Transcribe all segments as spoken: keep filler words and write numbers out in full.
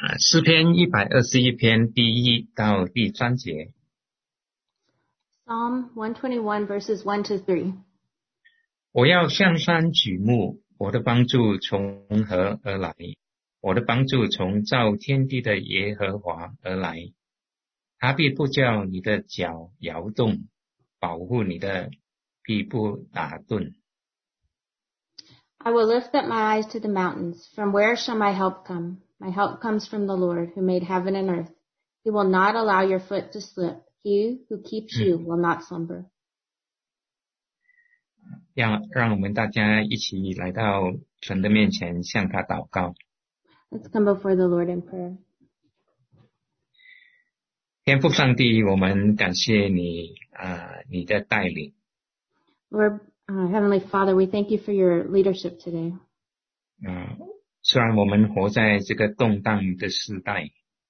啊，诗篇一百二十一篇第一到第三节。 Psalm one twenty-one verses one to three. 我要向山举目，我的帮助从何而来？我的帮助从造天地的耶和华而来。他必不叫你的脚摇动，保护你的必不打盹。 I will lift up my eyes to the mountains. From where shall my help come? My help comes from the Lord, who made heaven and earth. He will not allow your foot to slip. He who keeps you will not slumber. 让让我们大家一起来到神的面前，向他祷告。 Let's come before the Lord in prayer. 天父上帝，我们感谢你啊、呃，你的带领。 Lord, uh, Heavenly Father, we thank you for your leadership today. 啊、呃，虽然我们活在这个动荡的时代，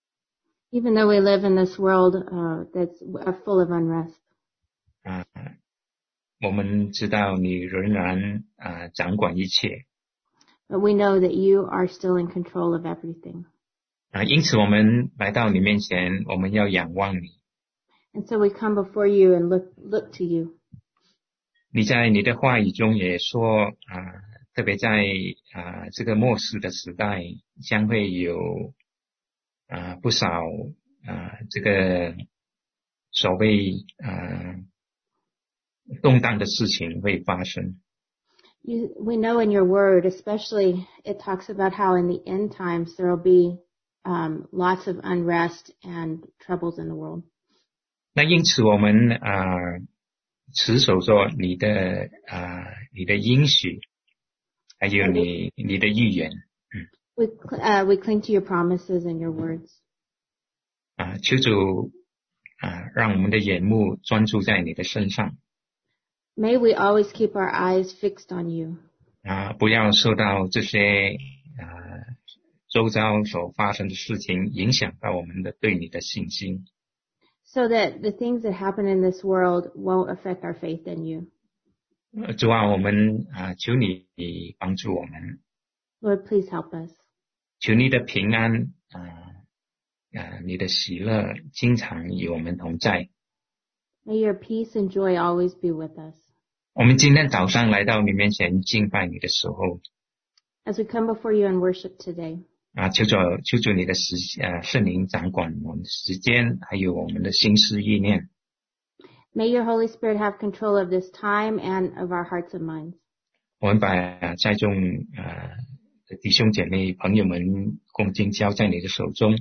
Even though we live in this world uh, that's full of unrest, 啊、呃，我们知道你仍然啊、呃、掌管一切。 but we know that you are still in control of everything. 啊、呃，因此我们来到你面前，我们要仰望你。 And so we come before you and look look to you. 你在你的话语中也说啊、呃，特别在啊、呃、这个末世的时代，将会有啊、呃、不少啊、呃、这个所谓啊、呃、动荡的事情会发生。 You, we know in your word, especially, it talks about how in the end times there will be um, lots of unrest and troubles in the world. 那因此我们啊、呃、持守着你的啊、呃、你的应许，还有你你的预言。嗯 We uh, we cling to your promises and your words. 啊、求主啊、让我们的眼目专注在你的身上。 May we always keep our eyes fixed on you. 啊，不要受到这些啊周遭所发生的事情影响到我们的对你的信心。 So that the things that happen in this world won't affect our faith in you. 呃主啊，我们啊求你帮助我们， Lord, please help us. 求你的平安啊啊你的喜乐经常与我们同在。 May your peace and joy always be with us. 我们今天早上来到你面前敬拜你的时候， As we come before you and worship today, 啊求主求主你的时啊圣灵掌管我们的时间，还有我们的心思意念。 may your Holy Spirit have control of this time and of our hearts and minds. 我们把在众啊弟兄姐妹朋友们恭敬交在你的手中。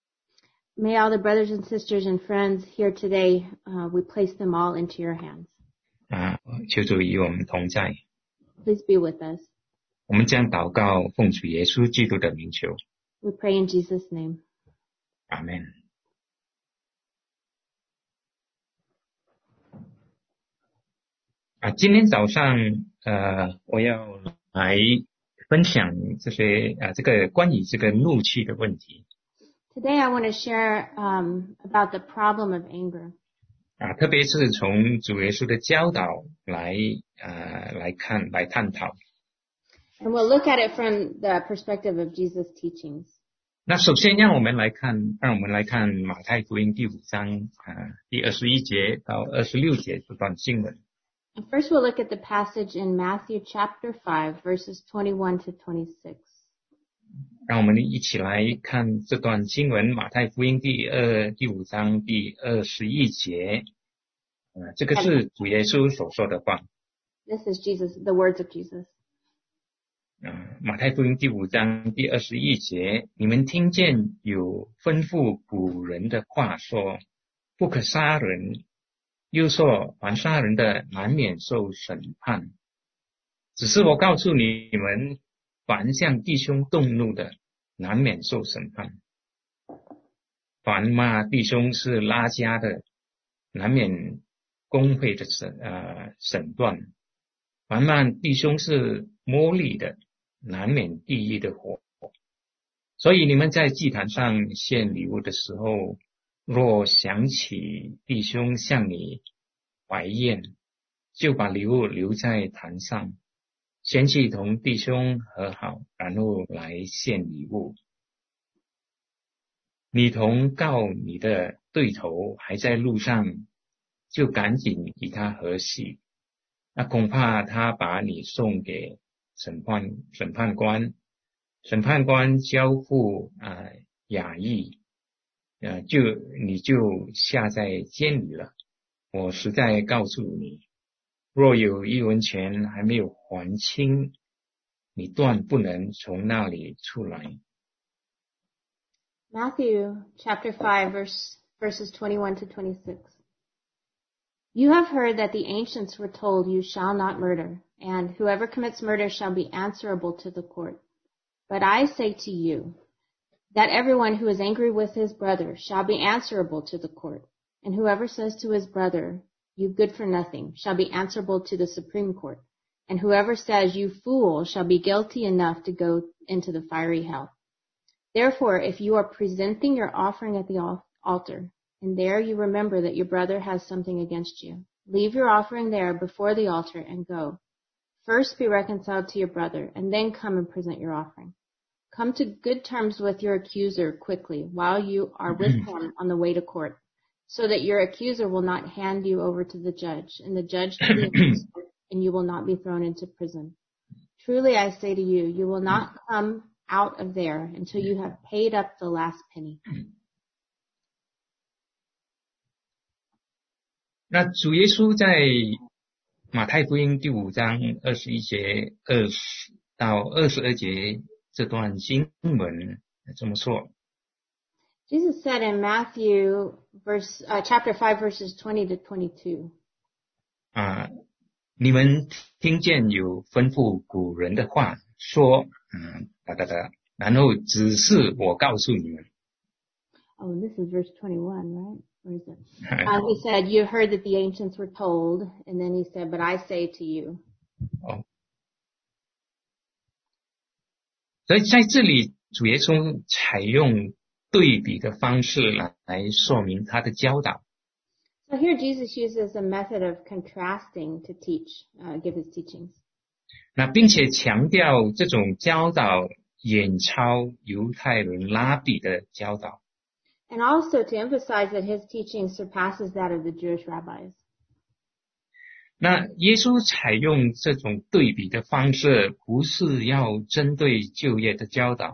May all the brothers and sisters and friends here today, uh, we place them all into your hands. 啊，求主与我们同在。 Please be with us. 我们将祷告奉主耶稣基督的名求， We pray in Jesus' name. 阿们。啊，今天早上呃，我要来分享这些啊，这个关于这个怒气的问题。 Today I want to share um, about the problem of anger. 啊，特别是从主耶稣的教导来呃来看来探讨。 And we'll look at it from the perspective of Jesus' teachings. 那首先让我们来看，让我们来看马太福音第五章啊第二十一节到二十六节这段经文。 And first we'll look at the passage in Matthew chapter five, verses twenty-one to twenty-six. 让我们一起来看这段经文，马太福音第二第五章第二十一节。呃，这个是主耶稣所说的话。 This is Jesus, the words of Jesus. 呃，马太福音第五章第二十一节，你们听见有吩咐古人的话说，不可杀人，又说凡杀人的难免受审判。只是我告诉你们，凡向弟兄动怒的，难免受审判；凡骂弟兄是拉家的，难免公会的审呃审断；凡骂弟兄是魔力的，难免地狱的火。所以你们在祭坛上献礼物的时候，若想起弟兄向你怀怨，就把礼物留在坛上，先去同弟兄和好，然后来献礼物。 你同告你的对头还在路上，就赶紧与他和戏，那恐怕他把你送给审判审判官，审判官交付啊、呃、衙役，呃就你就下在监里了。我实在告诉你，若有一文钱还没有还清，你断不能从那里出来。 Matthew chapter five, verse, verses twenty-one to twenty-six. You have heard that the ancients were told, you shall not murder, and whoever commits murder shall be answerable to the court. But I say to you that everyone who is angry with his brother shall be answerable to the court, and whoever says to his brother, you good for nothing, shall be answerable to the Supreme Court, and whoever says, you fool, shall be guilty enough to go into the fiery hell. Therefore, if you are presenting your offering at the altar, and there you remember that your brother has something against you, leave your offering there before the altar and go. First be reconciled to your brother, and then come and present your offering. Come to good terms with your accuser quickly while you are with him on the way to court, so that your accuser will not hand you over to the judge, and the judge to the accuser, and you will not be thrown into prison. Truly I say to you, you will not come out of there until you have paid up the last penny. 那主耶稣在马太福音第五章二十一节二十到二十二节这段经文这么说。 Jesus said in Matthew verse, uh, chapter five, verses twenty to twenty-two. 啊，你们听见有吩咐古人的话，说，嗯，哒哒哒，然后只是我告诉你们。 Oh, this is verse twenty-one, right? Or is it? Uh, he said, you heard that the ancients were told, and then he said, but I say to you. 哦，所以在这里，主耶稣采用对比的方式来来说明他的教导。 So here Jesus uses a method of contrasting to teach, uh, give his teachings. 那并且强调这种教导远超犹太人拉比的教导。 And also to emphasize that his teaching surpasses that of the Jewish rabbis. 那耶稣采用这种对比的方式，不是要针对旧约的教导。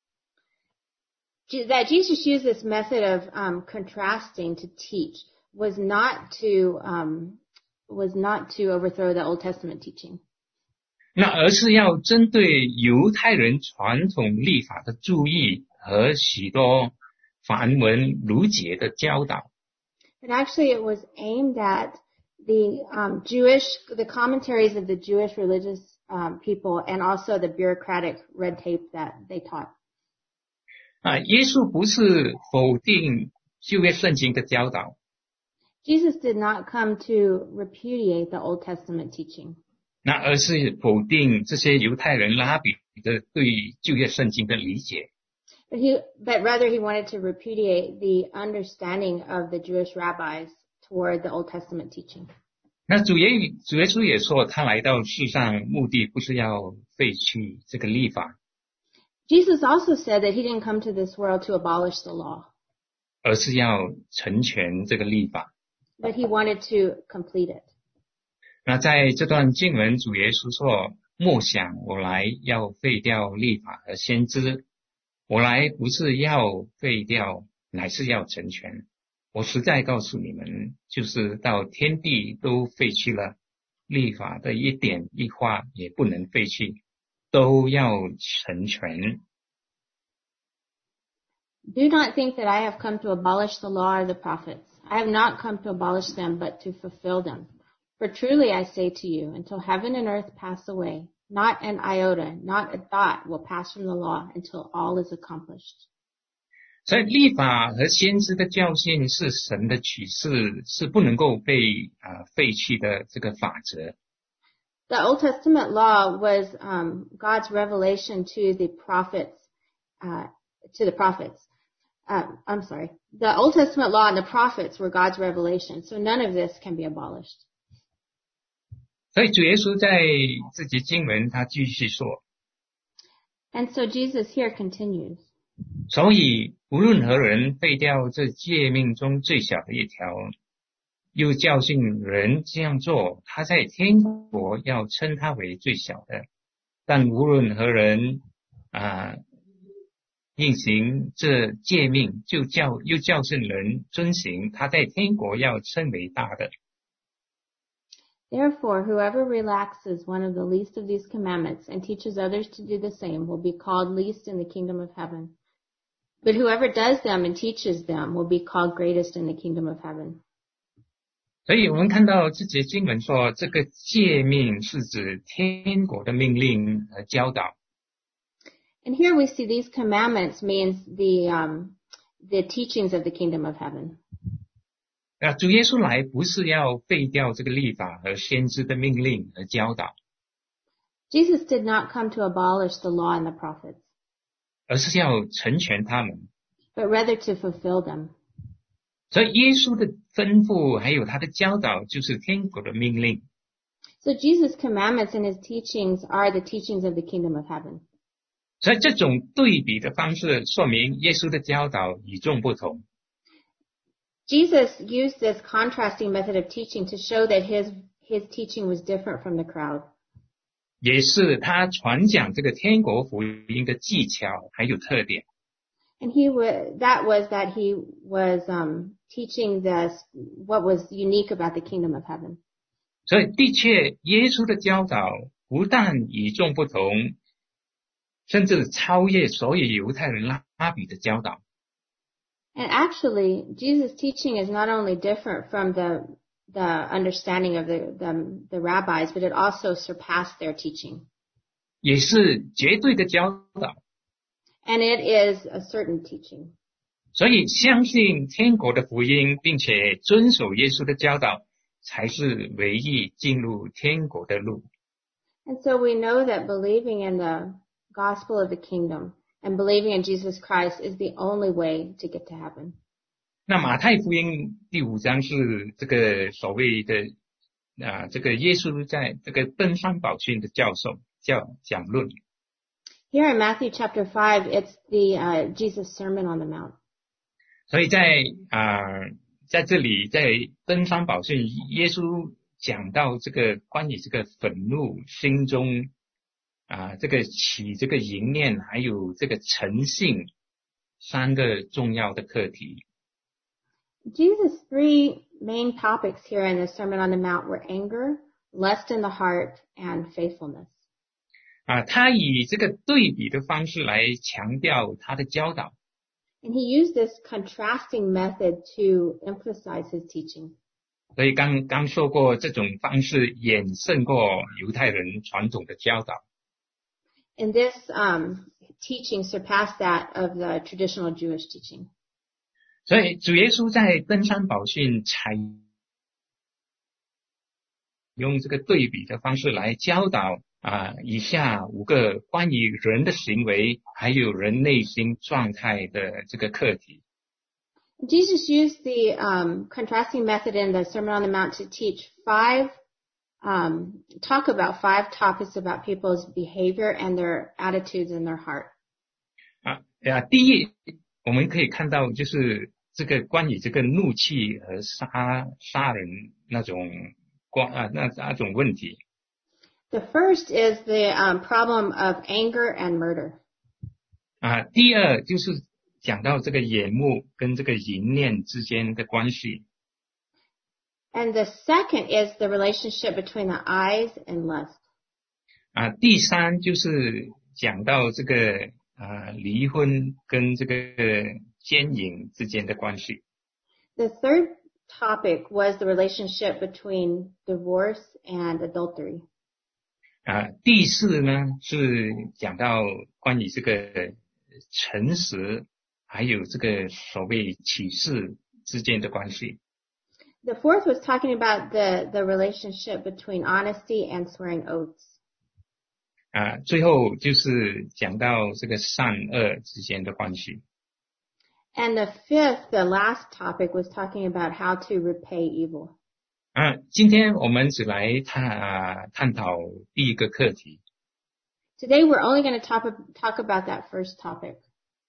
That Jesus used this method of um, contrasting to teach was not to um, was not to overthrow the Old Testament teaching. 那而是要针对犹太人传统律法的注意和许多繁文缛节的教导。 But actually, it was aimed at the um, Jewish, the commentaries of the Jewish religious um, people, and also the bureaucratic red tape that they taught. 啊，耶稣不是否定旧约圣经的教导。 Jesus did not come to repudiate the Old Testament teaching. 那而是否定这些犹太人拉比的对旧约圣经的理解。 But he, but rather he wanted to repudiate the understanding of the Jewish rabbis toward the Old Testament teaching. 那主耶主耶稣也说，他来到世上目的不是要废去这个律法。 Jesus also said that he didn't come to this world to abolish the law. 而是要成全这个律法。 But he wanted to complete it. 那在这段经文，主耶稣说：“莫想我来要废掉律法和先知，我来不是要废掉，乃是要成全。我实在告诉你们，就是到天地都废去了，律法的一点一画也不能废去，都要成全。” Do not think that I have come to abolish the law or the prophets. I have not come to abolish them, but to fulfill them. For truly I say to you, until heaven and earth pass away, not an iota, not a dot will pass from the law until all is accomplished. 所以律法和先知的教训是神的启示，是不能够被啊、呃、废去的这个法则。 The Old Testament law was um, God's revelation to the prophets, uh, to the prophets. Uh, I'm sorry. The Old Testament law and the prophets were God's revelation, so none of this can be abolished. 所以主耶稣在这节经文他继续说， And so Jesus here continues. 所以无论何人废掉这诫命中最小的一条，又教训人这样做，他在天国要称他为最小的；但无论何人啊应行这诫命，就教又教训人遵行，他在天国要称为大的。 Therefore, whoever relaxes one of the least of these commandments and teaches others to do the same will be called least in the kingdom of heaven. But whoever does them and teaches them will be called greatest in the kingdom of heaven. 所以我们看到这节经文说，这个诫命是指天国的命令和教导。 And here we see these commandments means the um, the teachings of the kingdom of heaven. 啊，主耶稣来不是要废掉这个律法和先知的命令和教导， Jesus did not come to abolish the law and the prophets, 而是要成全他们。 but rather to fulfill them. 所以耶稣的吩咐还有他的教导就是天国的命令。 So Jesus' commandments and his teachings are the teachings of the kingdom of heaven. 所以这种对比的方式说明耶稣的教导与众不同。 Jesus used this contrasting method of teaching to show that his his teaching was different from the crowd. 也是他传讲这个天国福音的技巧还有特点。 And he was, that was that he was um, teaching this, what was unique about the kingdom of heaven. 所以的确耶稣的教导不但与众不同，甚至超越所有犹太人拉比的教导。 And actually, Jesus' teaching is not only different from the the understanding of the, the, the rabbis, but it also surpassed their teaching. 也是绝对的教导。 And it is a certain teaching. 所以相信天国的福音并且遵守耶稣的教导，才是唯一进入天国的路。 And so we know that believing in the gospel of the kingdom and believing in Jesus Christ is the only way to get to heaven. 那马太福音第五章是这个所谓的啊，这个耶稣在这个登山宝训的教授教讲论。 Here in Matthew chapter five, it's the uh, Jesus Sermon on the Mount. 所以在啊、在这里在登山宝训，耶稣讲到这个关于这个愤怒心中啊，这个起这个淫念，还有这个诚信三个重要的课题。 Jesus' three main topics here in the Sermon on the Mount were anger, lust in the heart, and faithfulness. 啊，他以这个对比的方式来强调他的教导。 And he used this contrasting method to emphasize his teaching. 所以刚刚说过，这种方式远胜过犹太人传统的教导。 And this um, teaching surpassed that of the traditional Jewish teaching. 所以主耶稣在登山宝训采用这个对比的方式来教导啊，以下五个关于人的行为还有人内心状态的这个课题。 Jesus used the um, contrasting method in the Sermon on the Mount to teach five, um, talk about five topics about people's behavior and their attitudes in their heart. 啊啊，第一，我们可以看到就是这个关于这个怒气和杀杀人那种关啊那那种问题。 The first is the um, problem of anger and murder. 啊，第二就是讲到这个眼目跟这个淫念之间的关系。 And the second is the relationship between the eyes and lust. 啊，第三就是讲到这个啊离婚跟这个奸淫之间的关系。 The third topic was the relationship between divorce and adultery. 啊，第四呢是讲到关于这个诚实还有这个所谓启示之间的关系。 The fourth was talking about the, the relationship between honesty and swearing oaths. 啊，最后就是讲到这个善恶之间的关系。 And the fifth, the last topic, was talking about how to repay evil. 啊，今天我们只来探啊探讨第一个课题。 Today we're only going to talk, talk about that first topic.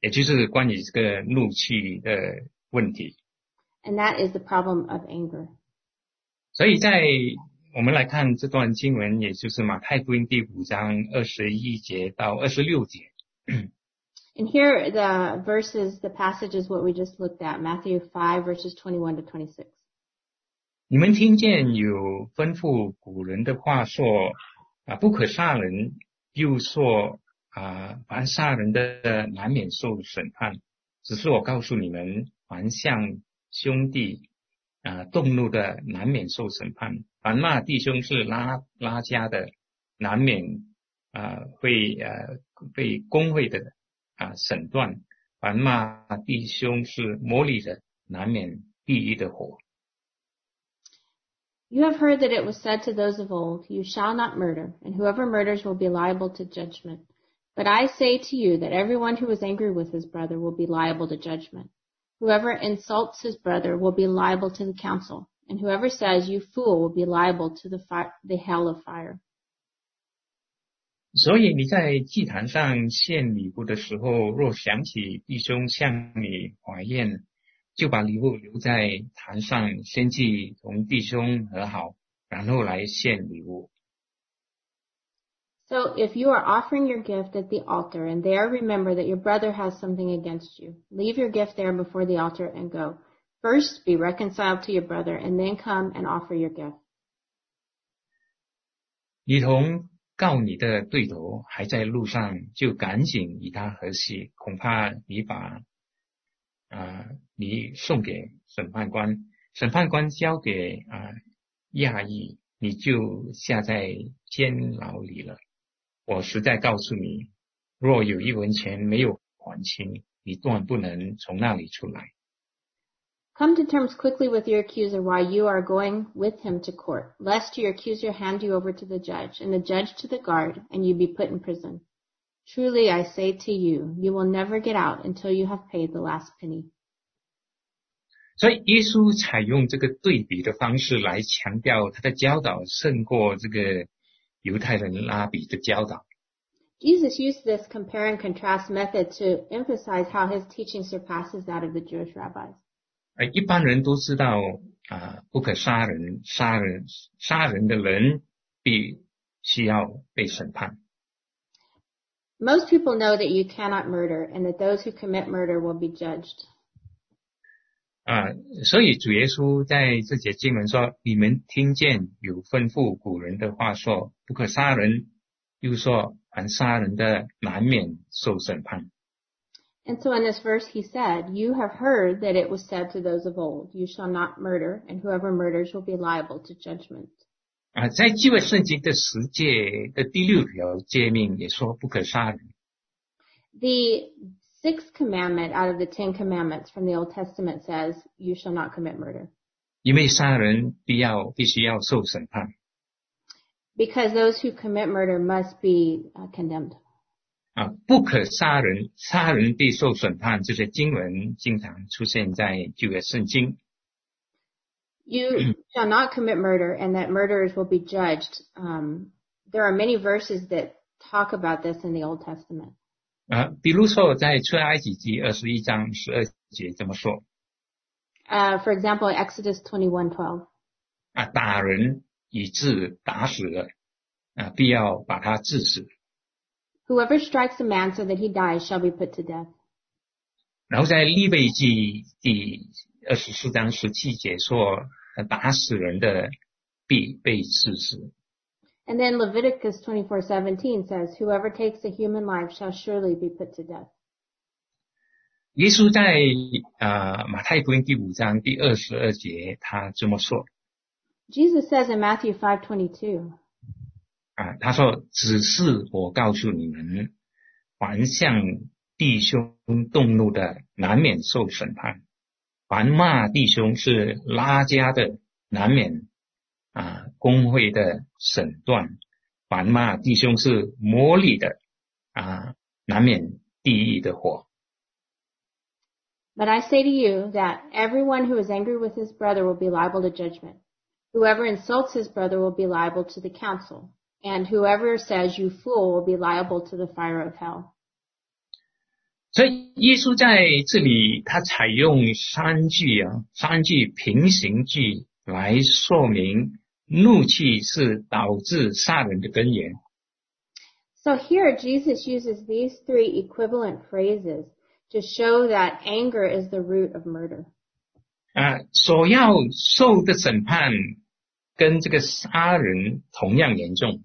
也就是关于这个怒气的问题。 And that is the problem of anger. 所以在我们来看这段经文，也就是马太福音第五章二十一节到二十六节。 And here the verses, the passage is what we just looked at, Matthew five verses twenty-one to twenty-six. 你们听见有吩咐古人的话说啊，不可杀人，又说啊，凡杀人的难免受审判。只是我告诉你们，凡向兄弟啊动怒的，难免受审判；凡骂弟兄是拉拉家的，难免啊会呃被公会的啊审断；凡骂弟兄是魔力的，难免地狱的火。 You have heard that it was said to those of old, you shall not murder, and whoever murders will be liable to judgment. But I say to you that everyone who is angry with his brother will be liable to judgment. Whoever insults his brother will be liable to the council, and whoever says, you fool, will be liable to the, fi- the hell of fire. 所以你在祭坛上献礼物的时候，若想起弟兄向你怀怨，就把礼物留在坛上，先去同弟兄和好，然后来献礼物。 So if you are offering your gift at the altar and there remember that your brother has something against you, leave your gift there before the altar and go. First be reconciled to your brother and then come and offer your gift. 你同告你的对头还在路上，就赶紧与他和解，恐怕你把啊，你送给审判官，审判官交给啊亚裔，你就下在监牢里了。我实在告诉你，若有一文钱没有还清，你断不能从那里出来。 Come to terms quickly with your accuser while you are going with him to court, lest your accuser hand you over to the judge, and the judge to the guard, and you be put in prison. Truly I say to you, you will never get out until you have paid the last penny. 所以耶稣采用这个对比的方式来强调他的教导胜过这个犹太人拉比的教导。 Jesus used this compare and contrast method to emphasize how his teaching surpasses that of the Jewish rabbis. 而一般人都知道啊，不可杀人，杀人杀人的人必须要被审判。 Most people know that you cannot murder and that those who commit murder will be judged. 啊，所以主耶稣在这节经文说：“你们听见有吩咐古人的话说，不可杀人，又说凡杀人的难免受审判。” And so in this verse he said, you have heard that it was said to those of old, you shall not murder, and whoever murders will be liable to judgment. 啊，在旧约圣经的十诫的第六条诫命也说不可杀人。 The sixth commandment out of the Ten Commandments from the Old Testament says, you shall not commit murder. 因为杀人必要必须要受审判。 Because those who commit murder must be uh, condemned. 啊，不可杀人，杀人必受审判，这些经文经常出现在旧约圣经。 You shall not commit murder, and that murderers will be judged. Um, there are many verses that talk about this in the Old Testament. 啊，比如说在出埃及记二十一章十二节这么说。 Uh, for example, Exodus twenty-one twelve. 啊，打人以致打死了，啊，必要把他治死。 Whoever strikes a man so that he dies shall be put to death. 然后在利未记第二十四章十七节说，打死人的必被治死。 And then Leviticus twenty-four seventeen says, whoever takes a human life shall surely be put to death. 耶稣在啊马太福音第五章第二十二节他这么说。 Jesus says in Matthew five twenty-two. 啊，他说：“只是我告诉你们，凡向弟兄动怒的，难免受审判；凡骂弟兄是拉家的，难免啊公会的审断；凡骂弟兄是魔力的，啊难免地狱的火。” But I say to you that everyone who is angry with his brother will be liable to judgment. Whoever insults his brother will be liable to the council. And whoever says you fool will be liable to the fire of hell. 所以耶稣在这里他采用三句啊，三句平行句来说明怒气是导致杀人的根源。 So here Jesus uses these three equivalent phrases to show that anger is the root of murder. 啊，所要受的审判跟这个杀人同样严重。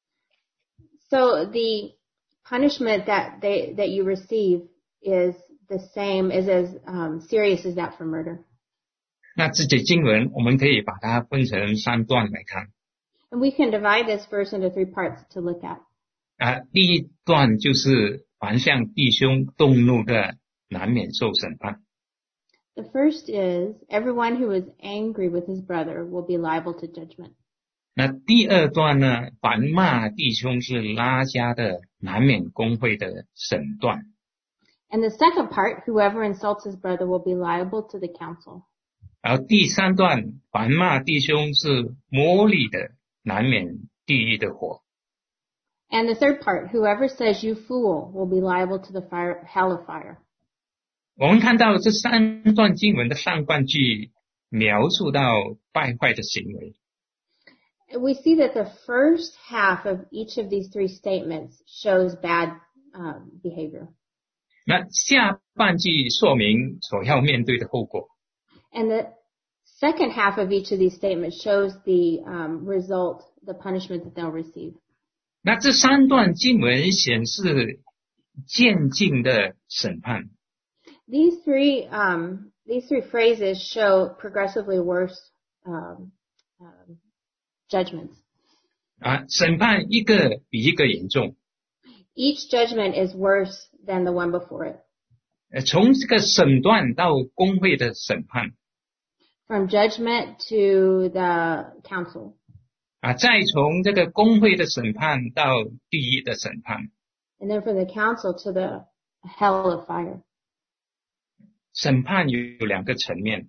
So the punishment that they that you receive is the same, is as um, serious as that for murder. 那这节经文我们可以把它分成三段来看。 And we can divide this verse into three parts to look at. 啊，第一段就是凡向弟兄动怒的，难免受审判。 The first is, everyone who is angry with his brother will be liable to judgment. 那第二段呢，凡骂弟兄是拉加的，难免公会的审断。 And the second part, whoever insults his brother will be liable to the council. 然后第三段，凡骂弟兄是魔力的，难免地狱的火。 And the third part, whoever says you fool will be liable to the fire, hell of fire. 我们看到这三段经文的上半句描述到败坏的行为。 We see that the first half of each of these three statements shows bad um, behavior. 那下半句说明所要面对的后果。 And the second half of each of these statements shows the um, result, the punishment that they'll receive. 那这三段经文显示渐进的审判。 These three, um, these three phrases show progressively worse um, um, judgments. 啊，审判一个比一个严重。 Each judgment is worse than the one before it. 呃，从这个审断到公会的审判。 From judgment to the council. 啊，再从这个公会的审判到地狱的审判。 And then from the council to the hell of fire. 审判有两个层面。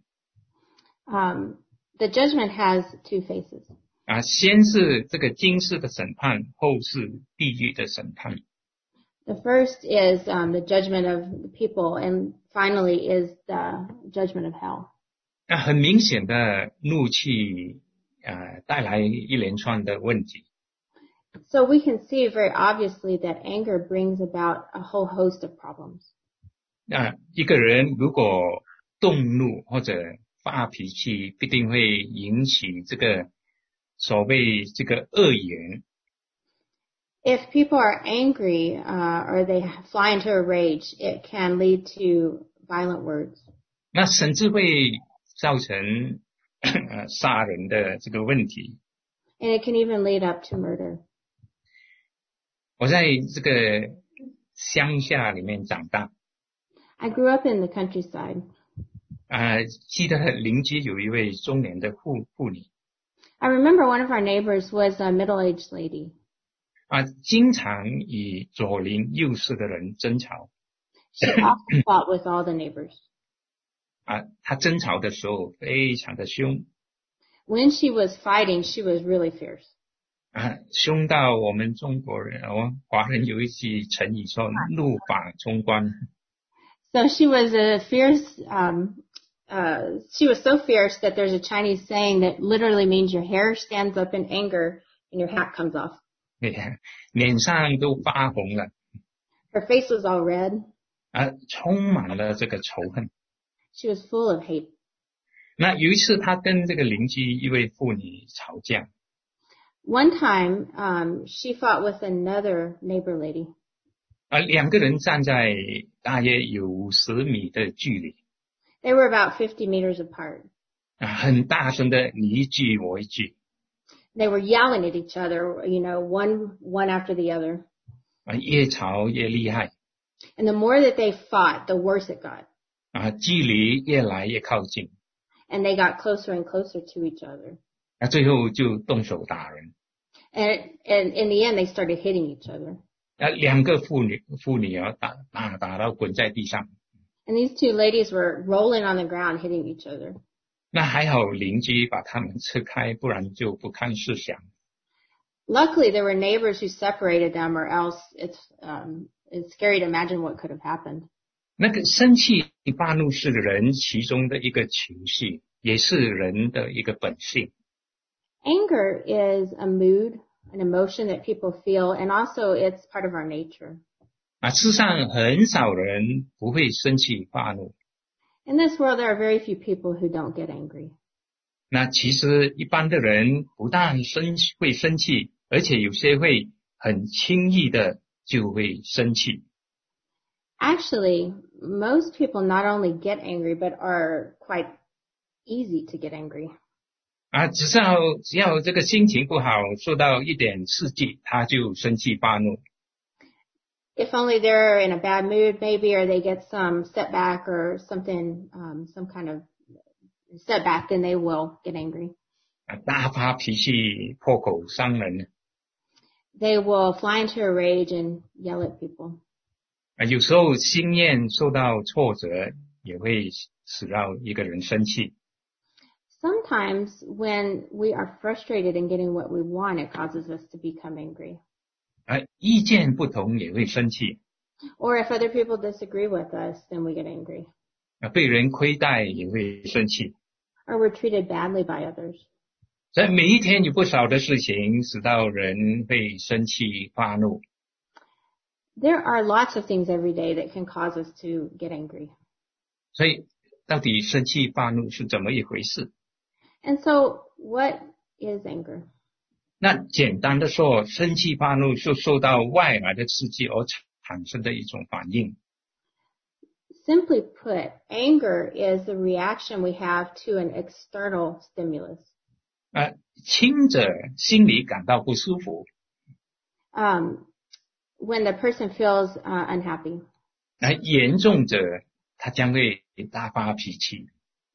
Um, the judgment has two faces. 啊，先是这个今世的审判，后是地狱的审判。 The first is um, the judgment of the people, and finally is the judgment of hell. 那很明显的怒气，呃，带来一连串的问题。 So we can see very obviously that anger brings about a whole host of problems. 那一个人如果动怒或者发脾气，必定会引起这个所谓这个恶言。 If people are angry uh, or they fly into a rage, it can lead to violent words. 那甚至会造成呃杀人的这个问题。 And it can even lead up to murder. 我在这个乡下里面长大。 I grew up in the countryside. 啊、呃，记得邻居有一位中年的妇妇女。 I remember one of our neighbors was a middle-aged lady. 啊，经常与左邻右舍的人争吵。 She often fought with all the neighbors. 啊，她争吵的时候非常的凶。 When she was fighting, she was really fierce. 啊，凶到我们中国人，我华人有一句成语说“怒发冲冠”。 So she was a fierce, um, uh, she was so fierce that there's a Chinese saying that literally means your hair stands up in anger and your hat comes off. 对呀，脸上都发红了。 Her face was all red. 啊，充满了这个仇恨。 She was full of hate. 那有一次，他跟这个邻居一位妇女吵架。 One time, um, she fought with another neighbor lady. 啊，两个人站在大约有五十米的距离。 They were about fifty meters apart. 啊，很大声的你一句我一句。 They were yelling at each other, you know, one one after the other. 啊，越吵越厉害。 And the more that they fought, the worse it got. 啊，距离越来越靠近。 And they got closer and closer to each other. 啊，最后就动手打人。 And, and in the end, they started hitting each other. 啊，两个妇女妇女啊打打打到滚在地上。 And these two ladies were rolling on the ground, hitting each other. 那还好邻居把他们撤开，不然就不堪设想。 Luckily, there were neighbors who separated them, or else it's um, it's scary to imagine what could have happened. 那个生气发怒是人其中的一个情绪，也是人的一个本性。 Anger is a mood, an emotion that people feel, and also it's part of our nature. 啊，世上很少人不会生气发怒。 In this world, there are very few people who don't get angry. 那其实一般的人不但生会生气，而且有些会很轻易的就会生气。 Actually, most people not only get angry, but are quite easy to get angry. 啊，只要只要这个心情不好，受到一点刺激，他就生气发怒。 If only they're in a bad mood, maybe, or they get some setback or something, um, some kind of setback, then they will get angry. 啊，大发脾气，破口伤人。 They will fly into a rage and yell at people. 啊，有时候心念受到挫折，也会使到一个人生气。 Sometimes when we are frustrated in getting what we want, it causes us to become angry. 啊，意见不同也会生气。 Or if other people disagree with us, then we get angry. 啊，被人亏待也会生气。 Or we're treated badly by others. 在每一天有不少的事情使到人会生气发怒。 There are lots of things every day that can cause us to get angry. 所以到底生气发怒是怎么一回事？ And so what is anger? 那简单的说，生气发怒是受到外来的刺激而产生的一种反应。 Simply put, anger is the reaction we have to an external stimulus. 啊，轻者心里感到不舒服。 Um, when the person feels uh, unhappy. 啊，严重者他将会大发脾气。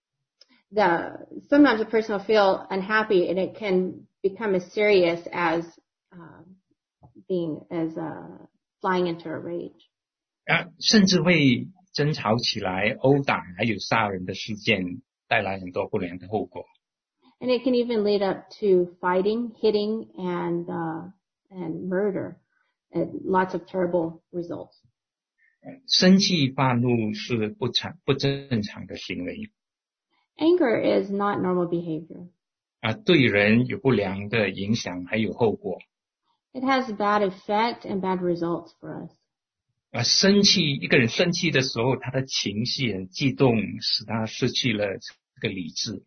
The, sometimes a person will feel unhappy and it can become as serious as uh, being, as uh, flying into a rage. 啊，甚至会争吵起来，殴打，还有杀人的事件，带来很多不良的后果。 And it can even lead up to fighting, hitting, and uh, and murder, and lots of terrible results. 生气发怒是不常不正常的行为。 Anger is not normal behavior. 啊，对人有不良的影响，还有后果。 It has bad effect and bad results for us. 啊，生气，一个人生气的时候，他的情绪很激动，使他失去了这个理智。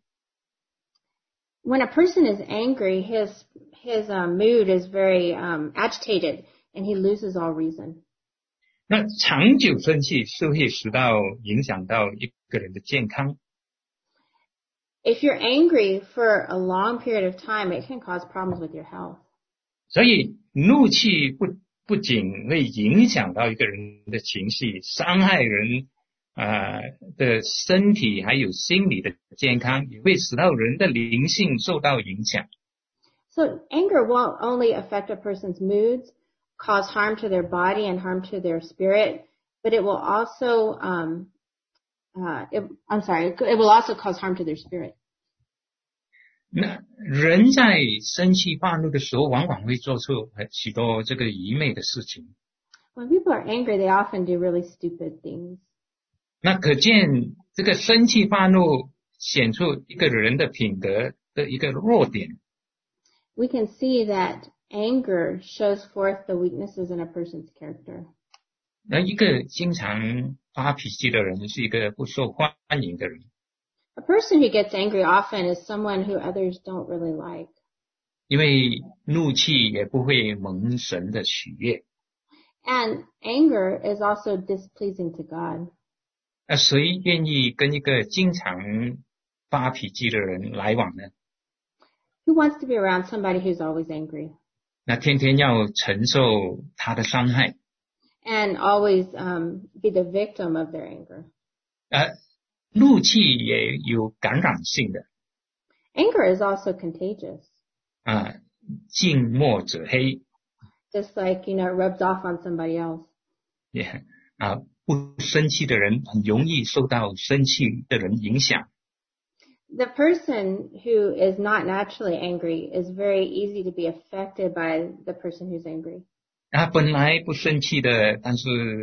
When a person is angry, his his uh, mood is very um, agitated, and he loses all reason. 那长久生气是会使到影响到一个人的健康。 If you're angry for a long period of time, it can cause problems with your health. 所以怒气不不仅会影响到一个人的情绪，伤害人啊、呃、的身体还有心理的健康，也会使到人的灵性受到影响。 So anger won't only affect a person's moods, cause harm to their body and harm to their spirit, but it will also, um, uh, it, I'm sorry, it will also cause harm to their spirit. 那人在生气发怒的时候，往往会做出许多这个愚昧的事情。 When people are angry, they often do really stupid things. 那可见这个生气发怒显出一个人的品德的一个弱点。 We can see that anger shows forth the weaknesses in a person's character. 那一个经常发脾气的人是一个不受欢迎的人。 A person who gets angry often is someone who others don't really like. 因为怒气也不会蒙神的喜悦。 And anger is also displeasing to God. 那谁愿意跟一个经常发脾气的人来往呢？ Who wants to be around somebody who's always angry? 那天天要承受他的伤害。 And always um, be the victim of their anger. 呃，怒气也有感染性的。 Anger is also contagious. 啊，近墨者黑。 Just like, you know, it rubs off on somebody else. Yeah, 啊，不生气的人很容易受到生气的人影响。 The person who is not naturally angry is very easy to be affected by the person who's angry. 他本来不生气的，但是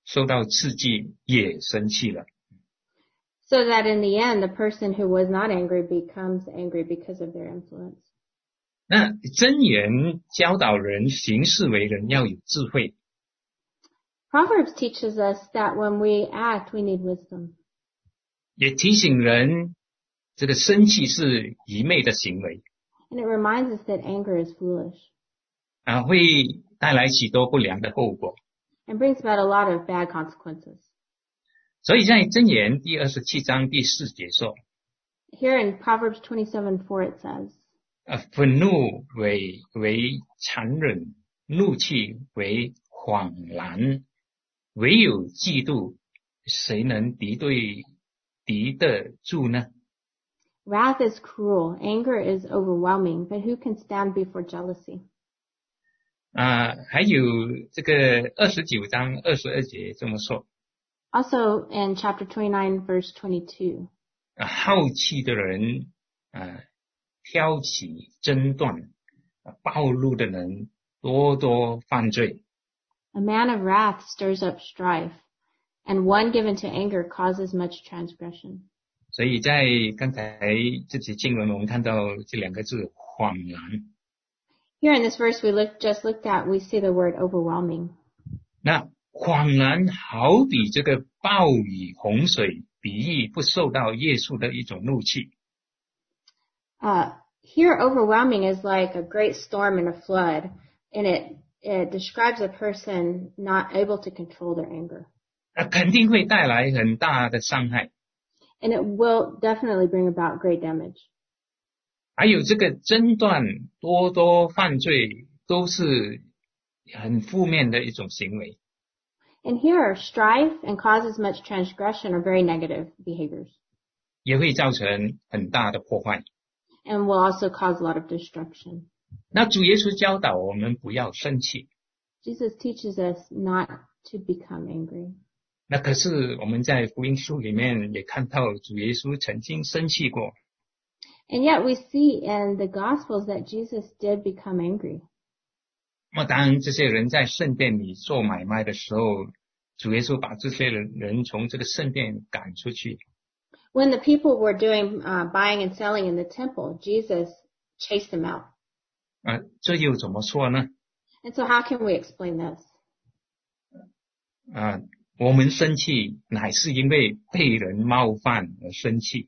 受到刺激也生气了。 So that in the end, the person who was not angry becomes angry because of their influence. 那箴言教导人行事为人要有智慧。 Proverbs teaches us that when we act, we need wisdom. 也提醒人这个生气是愚昧的行为。 And it reminds us that anger is foolish. 啊，会带来许多不良的后果。 And brings about a lot of bad consequences. 所以在箴言第二十七章第四节说 Here in Proverbs twenty-seven four it says, 啊，愤怒为为残忍，怒气为谎然，唯有嫉妒，谁能敌对敌得住呢？ Wrath is cruel, anger is overwhelming, but who can stand before jealousy? 啊，还有这个二十九章二十二节这么说 Also in chapter twenty-nine verse twenty-two, 啊，好气的人啊，挑起争端，啊，暴怒的人多多犯罪。 a man of wrath stirs up strife, and one given to anger causes much transgression. 所以在刚才这节经文我们看到这两个字恍然。 Here in this verse we look, just looked at, we see the word overwhelming. 那恍然好比这个暴雨洪水，比喻不受到约束的一种怒气。 Uh, here overwhelming is like a great storm and a flood, and it, it describes a person not able to control their anger. 那肯定会带来很大的伤害。 And it will definitely bring about great damage. 还有这个争端多多犯罪，都是很负面的一种行为。 And here, strife and causes much transgression are very negative behaviors, 也会造成很大的破坏。 and will also cause a lot of destruction. 那主耶稣教导我们不要生气。 Jesus teaches us not to become angry. 那可是我们在福音书里面也看到主耶稣曾经生气过。 And yet we see in the Gospels that Jesus did become angry. 那么当这些人在圣殿里做买卖的时候，主耶稣把这些人人从这个圣殿赶出去。 When the people were doing uh, buying and selling in the temple, Jesus chased them out. 啊，这又怎么说呢？ And so how can we explain this? 啊，我们生气乃是因为被人冒犯而生气。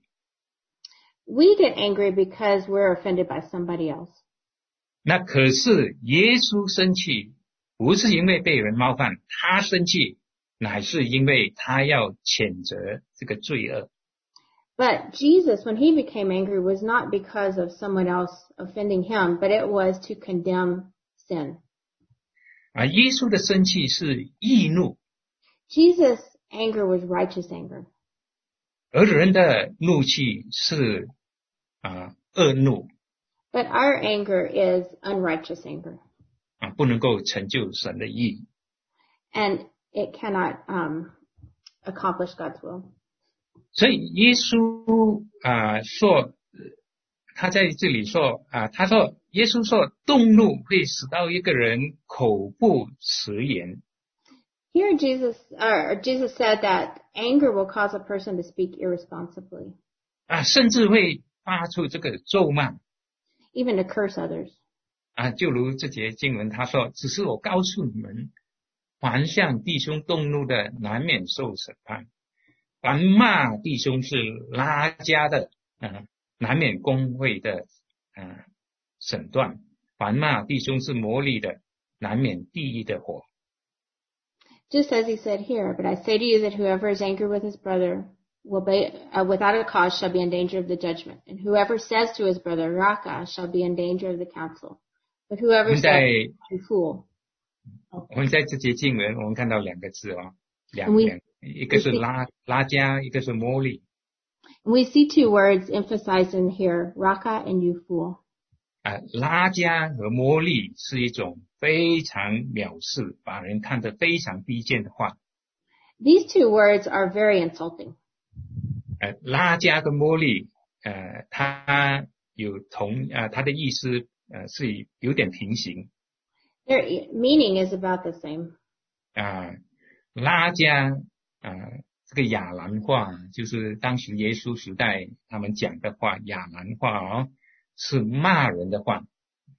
We get angry because we're offended by somebody else. 那可是耶稣生气不是因为被人冒犯，他生气乃是因为他要谴责这个罪恶。 But Jesus, when he became angry, was not because of someone else offending him, but it was to condemn sin. 啊，耶稣的生气是义怒， Jesus' anger was righteous anger. 而人的怒气是啊恶怒， But our anger is unrighteous anger. 啊不能够成就神的义。 And it cannot um, accomplish God's will. 所以耶稣啊说，他在这里说啊，他说耶稣说动怒会使到一个人口不辞言。 Here Jesus, or Jesus said that anger will cause a person to speak irresponsibly, 啊，甚至会发出这个咒骂。 even to curse others. 啊，就如这节经文他说，只是我告诉你们，凡向弟兄动怒的，难免受审判；凡骂弟兄是拉家的，啊，难免公会的啊审断；凡骂弟兄是魔力的，难免地狱的火。 Just as he said here, but I say to you that whoever is angry with his brother will be, uh, without a cause shall be in danger of the judgment. And whoever says to his brother, Raka, shall be in danger of the council. But 我 whoever 们在 says, you fool. 我们在这节经文，我们看到两个字哦，两 We- 两，一个是拉拉家，一个是魔力。 And we see two words emphasized in here, Raka and you fool. 啊，拉加和魔力是一种非常藐视，把人看得非常低贱的话。 These two words are very insulting. 呃，拉加跟魔力，呃，它有同，呃，它的意思，呃，是有点平行。 Their meaning is about the same. 啊、 拉加啊、呃，这个亚兰话就是当时耶稣时代他们讲的话，亚兰话哦，是骂人的话。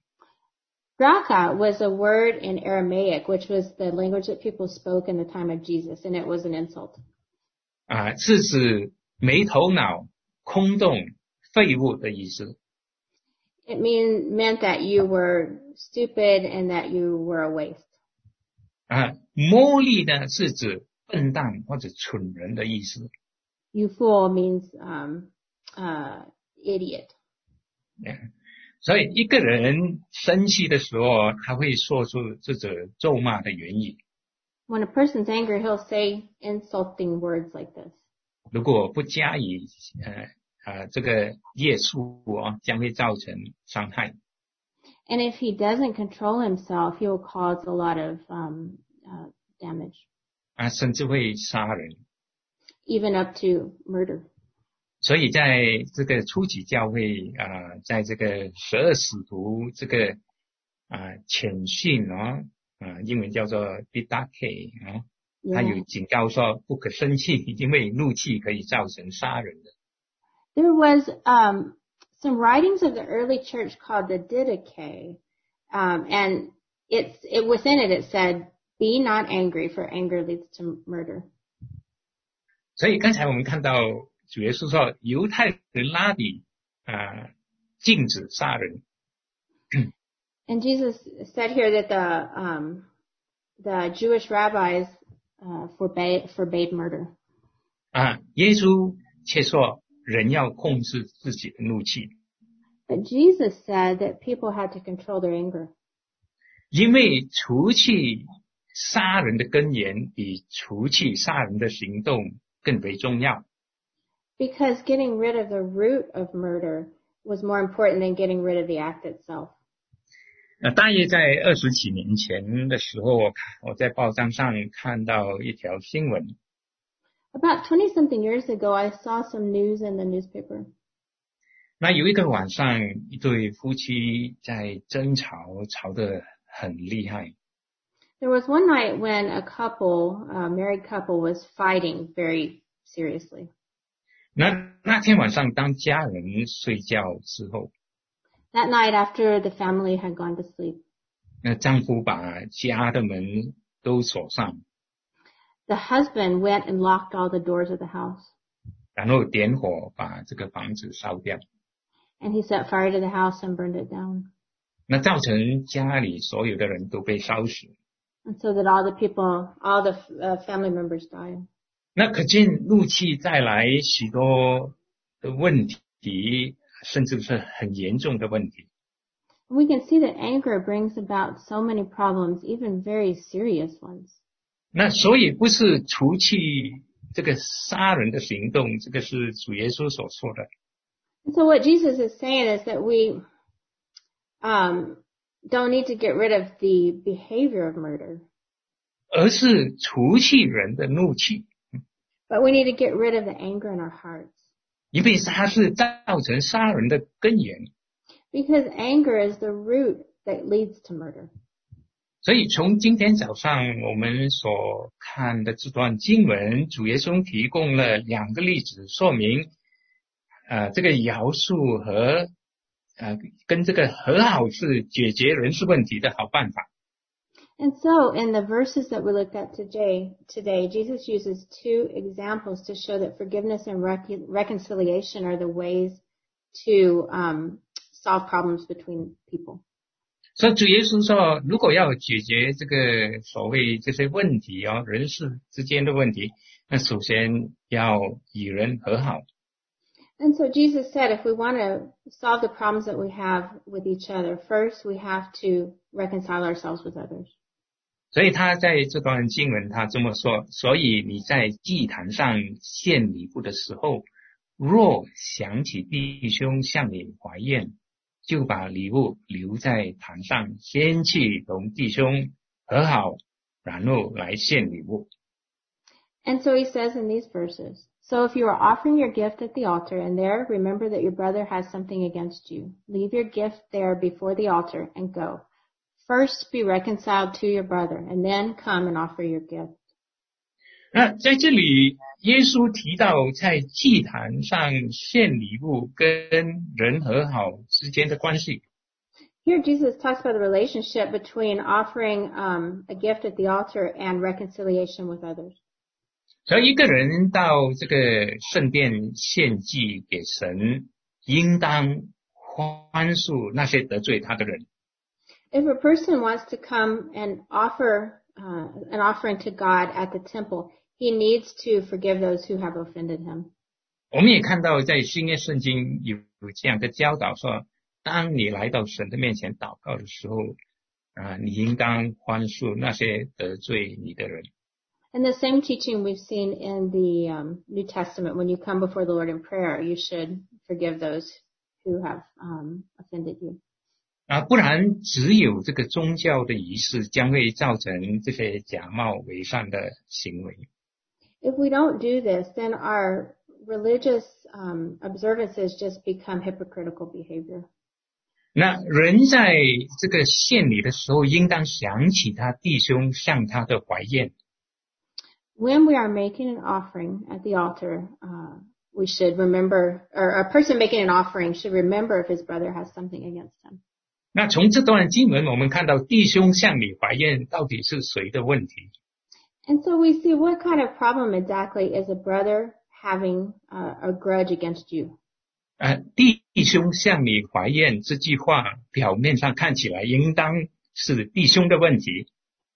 Raka was a word in Aramaic, which was the language that people spoke in the time of Jesus, and it was an insult. 啊、呃，是指没头脑、空洞、废物的意思。 It mean, meant that you were stupid and that you were a waste. 啊，魔力呢是指笨蛋或者蠢人的意思。 You fool means um, uh, idiot. Yeah. 所以一个人生气的时候，他会说出这种咒骂的言语。 When a person's angry, he'll say insulting words like this. 如果不加以呃呃这个约束啊，将会造成伤害。 And if he doesn't control himself, he will cause a lot of um, uh, damage. 啊，甚至会杀人。 Even up to murder. 所以在这个初期教会啊、呃，在这个十二使徒这个啊遣训啊，啊英文叫做 didache 啊，他有警告说不可生气，因为怒气可以造成杀人的。 There was um, some writings of the early church called the Didache, um, and it's it within it it said, "Be not angry, for anger leads to murder." 所以刚才我们看到主耶稣说，犹太人拉比啊、呃、禁止杀人。 And Jesus said here that the um, the Jewish rabbis uh, forbade forbade murder. 啊，耶稣却说人要控制自己的怒气。 But Jesus said that people had to control their anger. 因为除去杀人的根源比除去杀人的行动更为重要。 Because getting rid of the root of murder was more important than getting rid of the act itself. 那大约在二十几年前的时候，我我在报章上看到一条新闻。 About twenty something years ago, I saw some news in the newspaper. 那有一个晚上，一对夫妻在争吵，吵得很厉害。 There was one night when a couple, a married couple, was fighting very seriously. 那那天晚上，当家人睡觉之后， That night after the family had gone to sleep, 那丈夫把家的门都锁上， the husband went and locked all the doors of the house. 然后点火把这个房子烧掉。 And he set fire to the house and burned it down. 那造成家里所有的人都被烧死。 And so that all the people, all the uh, family members died. 那可见怒气带来许多的问题，甚至是很严重的问题。 We can see that anger brings about so many problems, even very serious ones. 那所以不是除去这个杀人的行动，这个是主耶稣所说的。 And so what Jesus is saying is that we um, don't need to get rid of the behavior of murder. 而是除去人的怒气。 But we need to get rid of the anger in our hearts. 因为它是造成杀人的根源。 Because anger is the root that leads to murder. 所以从今天早上我们所看的这段经文，主耶稣提供了两个例子，说明呃这个饶恕和呃跟这个和好是解决人事问题的好办法。 And so in the verses that we looked at today, today, Jesus uses two examples to show that forgiveness and rec- reconciliation are the ways to um, solve problems between people. 所以主耶稣说，如果要解决这个所谓这些问题哦，人事之间的问题，那首先要与人和好。 And so Jesus said, if we want to solve the problems that we have with each other, first we have to reconcile ourselves with others. 所以他在这段经文他这么说，所以你在祭坛上献礼物的时候，若想起弟兄向你怀怨，就把礼物留在坛上，先去同弟兄和好，然后来献礼物。 And so he says in these verses, so if you are offering your gift at the altar and there remember that your brother has something against you, leave your gift there before the altar and go. First be reconciled to your brother and then come and offer your gift. 那在这里耶稣提到在祭坛上献礼物跟人和好之间的关系。 Here Jesus talks about the relationship between offering um, a gift at the altar and reconciliation with others. 所以一个人到这个圣殿献祭给神，应当宽恕那些得罪他的人。 If a person wants to come and offer uh, an offering to God at the temple, he needs to forgive those who have offended him. 我们也看到在新约圣经有这样的教导说，当你来到神的面前祷告的时候，啊，你应当宽恕那些得罪你的人。 And the same teaching we've seen in the um, New Testament. When you come before the Lord in prayer, you should forgive those who have um, offended you. 啊，不然只有这个宗教的仪式将会造成这些假冒伪善的行为。 If we don't do this, then our religious um, observances just become hypocritical behavior. 那人在这个献礼的时候，应当想起他弟兄向他的怀怨。 When we are making an offering at the altar, uh, we should remember, or a person making an offering should remember if his brother has something against him. 那从这段经文，我们看到弟兄向你怀怨到底是谁的问题？ And so we see what kind of problem exactly is a brother having uh, a grudge against you. 呃，弟兄向你怀怨这句话，表面上看起来应当是弟兄的问题。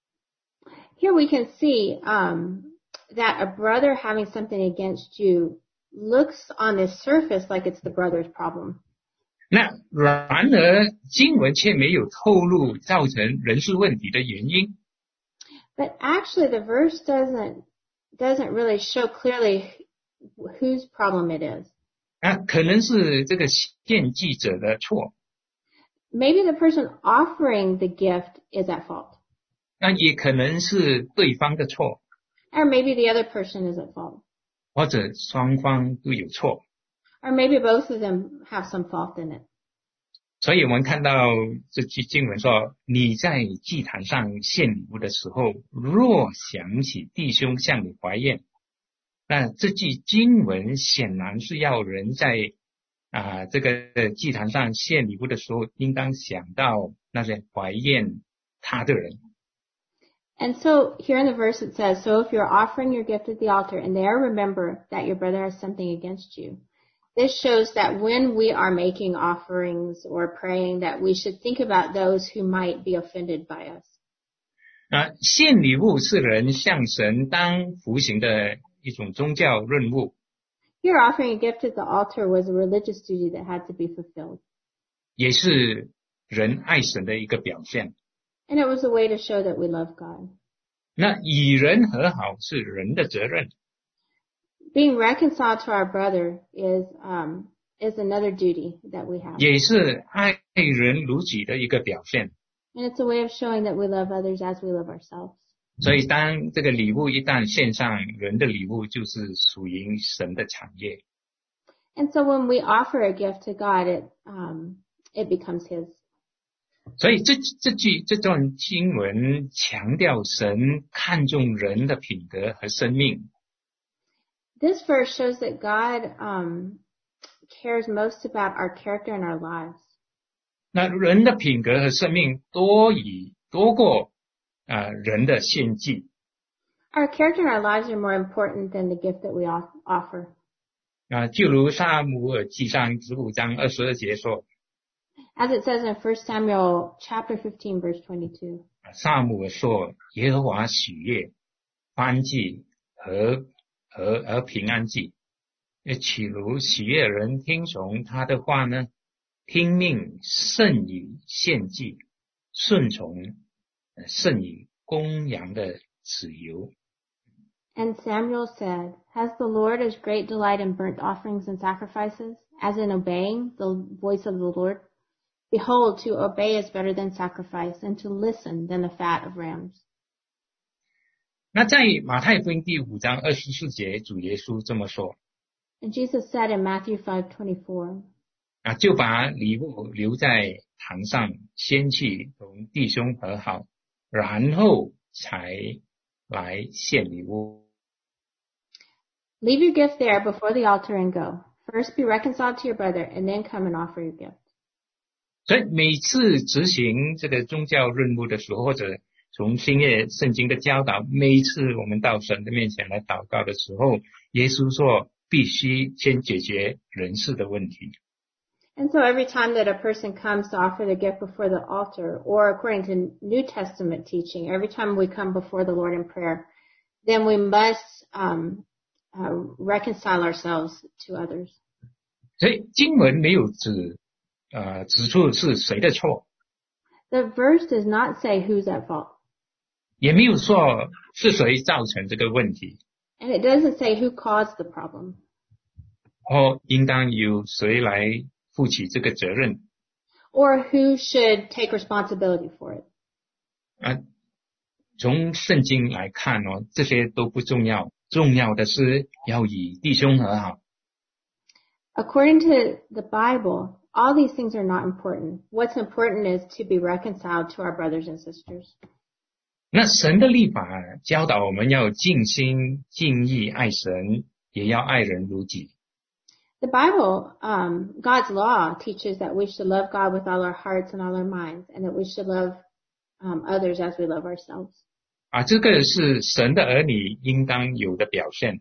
Here we can see um, that a brother having something against you looks on the surface like it's the brother's problem. 那然而经文却没有透露造成人事问题的原因。 But actually the verse doesn't doesn't really show clearly whose problem it is. 啊，可能是这个献祭者的错， Maybe the person offering the gift is at fault. 那也可能是对方的错， Or maybe the other person is at fault. 或者双方都有错。 Or maybe both of them have some fault in it. 所以我们看到这句经文说，你在祭坛上献礼物的时候，若想起弟兄向你怀怨，那这句经文显然是要人在啊这个祭坛上献礼物的时候，应当想到那些怀怨他的人。 And so here in the verse it says, so if you're offering your gift at the altar and there remember that your brother has something against you. This shows that when we are making offerings or praying that we should think about those who might be offended by us. 啊，献礼物是人向神当服行的一种宗教任务， Here offering a gift at the altar was a religious duty that had to be fulfilled. 也是人爱神的一个表现。 And it was a way to show that we love God. 那与人和好是人的责任， Being reconciled to our brother is um, is another duty that we have. 也是爱人如己的一个表现。 And it's a way of showing that we love others as we love ourselves. 所以当这个礼物一旦献上，人的礼物就是属于神的产业。 And so when we offer a gift to God, it um, it becomes His. 所以这这句这段经文强调神看重人的品格和生命。 This verse shows that God um, cares most about our character and our lives. 那人的品格和生命多以多过啊、呃、人的献祭。 Our character and our lives are more important than the gift that we off- offer. 啊，就如撒母耳记上十五章二十二节说， As it says in First Samuel chapter fifteen, verse twenty-two. 撒母耳说，耶和华喜悦燔祭和和和平安祭，岂如喜悦人听从他的话呢？听命胜于献祭，顺从胜于公羊的脂油。 And Samuel said, Has the Lord as great delight in burnt offerings and sacrifices, as in obeying the voice of the Lord? Behold, to obey is better than sacrifice, and to listen than the fat of rams. 那在马太福音第五章二十四节，主耶稣这么说， And Jesus said in Matthew five twenty-four, 啊，就把礼物留在堂上，先去同弟兄和好，然后才来献礼物。 Leave your gift there before the altar and go. First be reconciled to your brother and then come and offer your gift. 所以每次执行这个宗教任务的时候，或者从新约圣经的教导，每一次我们到神的面前来祷告的时候，耶稣说必须先解决人事的问题。 And so every time that a person comes to offer their gift before the altar, or according to New Testament teaching, every time we come before the Lord in prayer, then we must um, uh, reconcile ourselves to others. 所以经文没有指呃指出是谁的错， The verse does not say who's at fault. 也没有说是谁造成这个问题， And it doesn't say who caused the problem. 或应当由谁来负起这个责任 Or who should take responsibility for it. 啊。从圣经来看哦，这些都不重要，重要的是要与弟兄和好。 According to the Bible, all these things are not important. What's important is to be reconciled to our brothers and sisters. 那神的律法教导我们要尽心尽意爱神，也要爱人如己。 The Bible, um, God's law teaches that we should love God with all our hearts and all our minds, and that we should love um, others as we love ourselves. 啊，这个是神的儿女应当有的表现。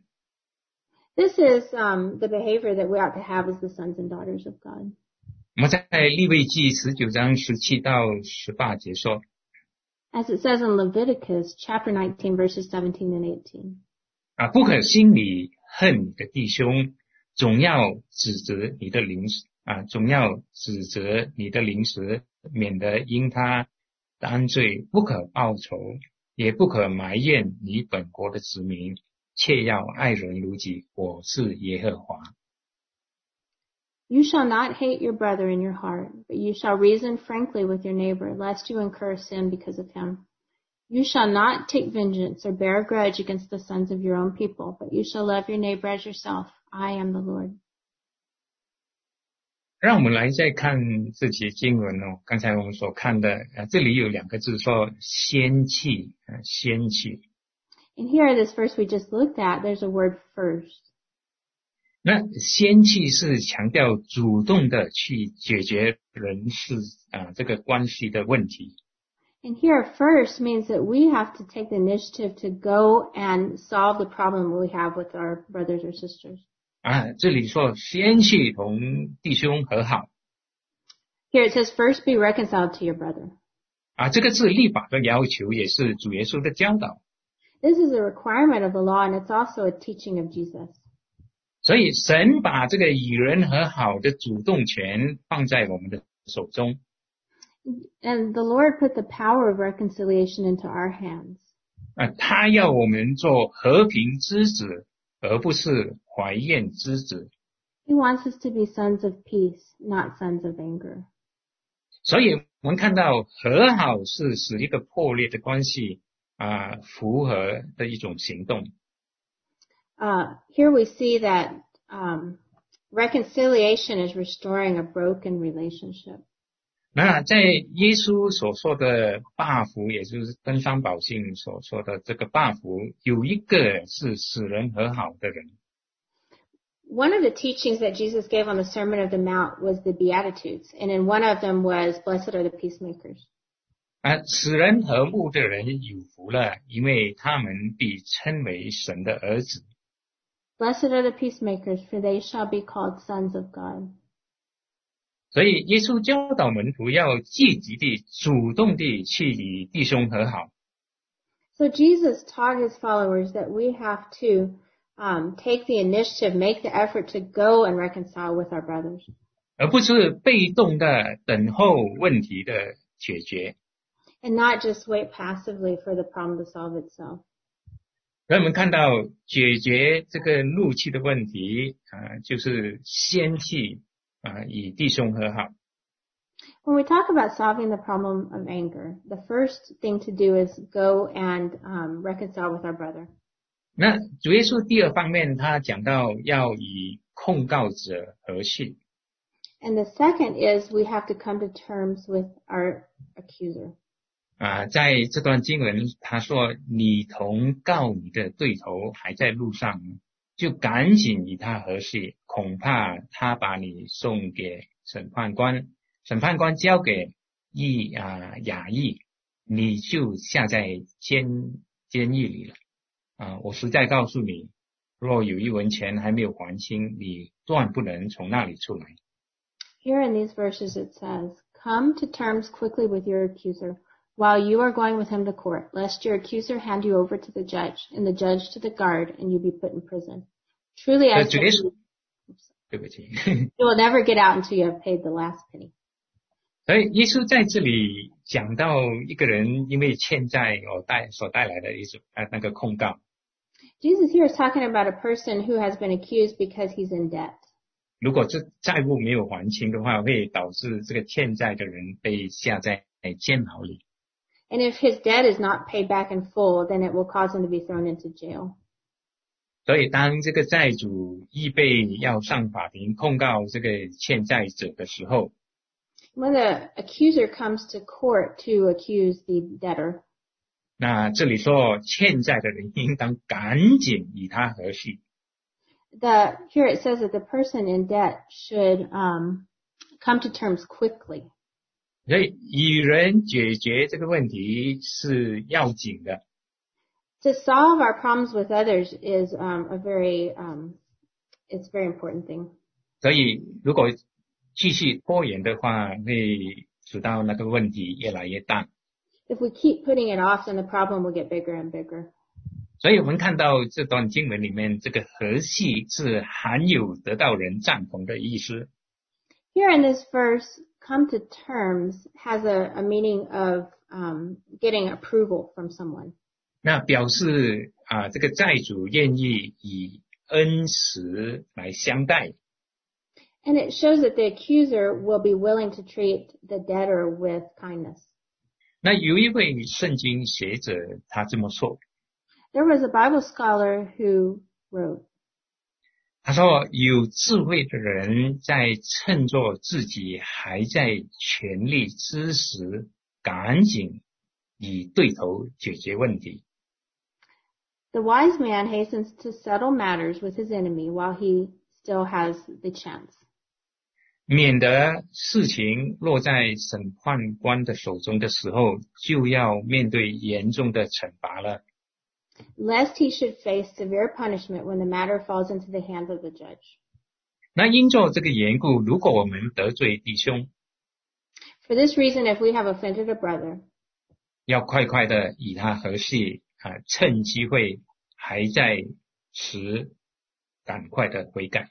This is um, the behavior that we ought to have as the sons and daughters of God. 我们在利未记十九章十七到十八节说， As it says in Leviticus chapter nineteen, verses seventeen and eighteen. 啊，不可心里恨你的弟兄，总要指责你的邻啊，总要指责你的邻舍，免得因他担罪，不可报仇，也不可埋怨你本国的子民，切要爱人如己，我是耶和华。 You shall not hate your brother in your heart, but you shall reason frankly with your neighbor, lest you incur sin because of him. You shall not take vengeance or bear a grudge against the sons of your own people, but you shall love your neighbor as yourself. I am the Lord. 让我们来再看这节经文哦，刚才我们所看的，啊，这里有两个字说先弃，啊，先弃。 And here, this verse we just looked at, there's a word first. 那先弃是强调主动的去解决人事啊这个关系的问题。 And here, first means that we have to take the initiative to go and solve the problem we have with our brothers or sisters. 啊，这里说先去同弟兄和好。 Here it says, first be reconciled to your brother. 啊，这个是律法的要求，也是主耶稣的教导。 This is a requirement of the law, and it's also a teaching of Jesus. 所以神把这个与人和好的主动权放在我们的手中。 And the Lord put the power of reconciliation into our hands. 啊，他要我们做和平之子，而不是怀怨之子。 He wants us to be sons of peace, not sons of anger. 所以我们看到和好是使一个破裂的关系啊复合的一种行动。 Uh, here we see that um, reconciliation is restoring a broken relationship. 那在耶稣所说的报复，也就是登山宝训所说的这个报复，有一个是使人和好的人。 One of the teachings that Jesus gave on the Sermon of the Mount was the Beatitudes, and in one of them was, "Blessed are the peacemakers." 啊，使人和睦的人有福了，因为他们被称为神的儿子。 Blessed are the peacemakers, for they shall be called sons of God. 所以耶稣教导门徒要积极地、主动地去与弟兄和好。 So Jesus taught his followers that we have to um, take the initiative, make the effort to go and reconcile with our brothers. 而不是被动的等候问题的解决。 And not just wait passively for the problem to solve itself. 让我们看到解决这个怒气的问题啊，就是先去啊与弟兄和好。 When we talk about solving the problem of anger, the first thing to do is go and um, reconcile with our brother. 那主耶稣第二方面，他讲到要与控告者和解。 And the second is we have to come to terms with our accuser. 啊，在这段经文，他说：“你同告你的对头还在路上， 就赶紧与他和解，恐怕他把你送给审判官，审判官交给义啊衙役，你就下在监监狱里了啊！我实在告诉你，若有一文钱还没有还清，你断不能从那里出来。 Here in these verses it says, "Come to terms quickly with your accuser, while you are going with him to court, lest your accuser hand you over to the judge, and the judge to the guard, and you be put in prison. Truly I say to you, 对不起 you will never get out until you have paid the last penny." 所以耶稣在这里讲到一个人因为欠债而带所带来的一种呃那个控告。 Jesus here is talking about a person who has been accused because he's in debt. 如果这债务没有还清的话，会导致这个欠债的人被下在监牢里。 And if his debt is not paid back in full, then it will cause him to be thrown into jail. 所以当这个债主预备要上法庭控告这个欠债者的时候， When the accuser comes to court to accuse the debtor, 那这里说欠债的人应当赶紧与他和解。 the here it says that the person in debt should um, come to terms quickly. 所以与人解决这个问题是要紧的。 To solve our problems with others is um, a very um, it's a very important thing. 所以如果继续拖延的话，会使到那个问题越来越大。 If we keep putting it off, then the problem will get bigger and bigger. 所以我们看到这段经文里面，这个和气是含有得到人赞同的意思。 Here in this verse, come to terms has a, a meaning of um, getting approval from someone. 那表示啊，这个债主愿意以恩慈来相待。 And it shows that the accuser will be willing to treat the debtor with kindness. 那有一位圣经学者他这么说， There was a Bible scholar who wrote, 他说有智慧的人在趁着自己还在权力之时，赶紧以对头解决问题。 "The wise man hastens to settle matters with his enemy while he still has the chance." 免得事情落在审判官的手中的时候，就要面对严重的惩罚了。 Lest he should face severe punishment when the matter falls into the hands of the judge. 那因着这个缘故，如果我们得罪弟兄， For this reason, if we have offended a brother, 要快快的与他和解啊，趁机会还在时，赶快的悔改。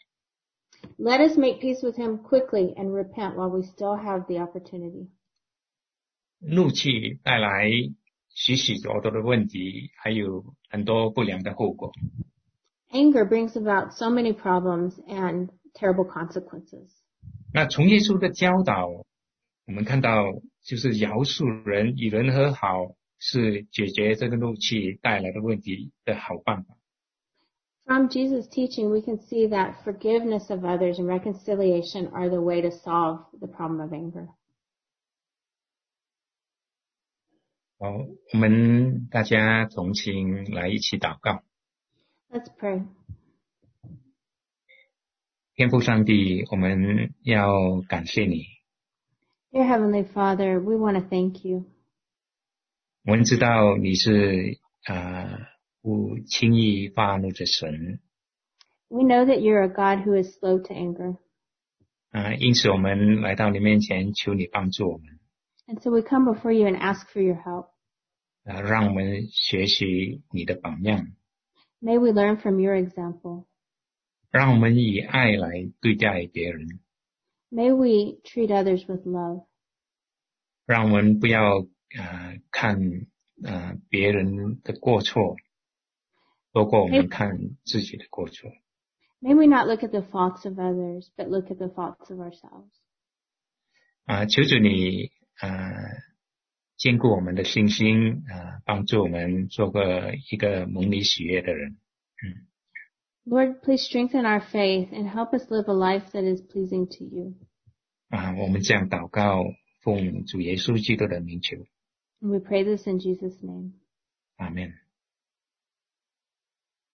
let us make peace with him quickly and repent while we still have the opportunity. 怒气带来许许多多的问题，还有很多不良的后果。 Anger brings about so many problems and terrible consequences. 那从耶稣的教导，我们看到就是饶恕人、与人和好，是解决这个怒气带来的问题的好办法。 From Jesus' teaching, we can see that forgiveness of others and reconciliation are the way to solve the problem of anger. 好，我们大家同心来一起祷告。 Let's pray. 天父上帝，我们要感谢你。 Dear Heavenly Father, we want to thank you. 我们知道你是啊不轻易发怒的神 We know that you're a God who is slow to anger. 啊，因此我们来到你面前，求你帮助我们 And so we come before you and ask for your help. 啊，让我们学习你的榜样， May we learn from your example. 让我们以爱来对待别人， May we treat others with love. 让我们不要啊看啊别人的过错，多过我们看自己的过错。 May we not look at the faults of others, but look at the faults of ourselves. 啊，求主你啊坚固我们的信心啊，帮助我们做个一个蒙你喜悦的人。嗯， Lord, please strengthen our faith and help us live a life that is pleasing to you. 啊，我们这样祷告，奉主耶稣基督的名求， And we pray this in Jesus' name. 阿门。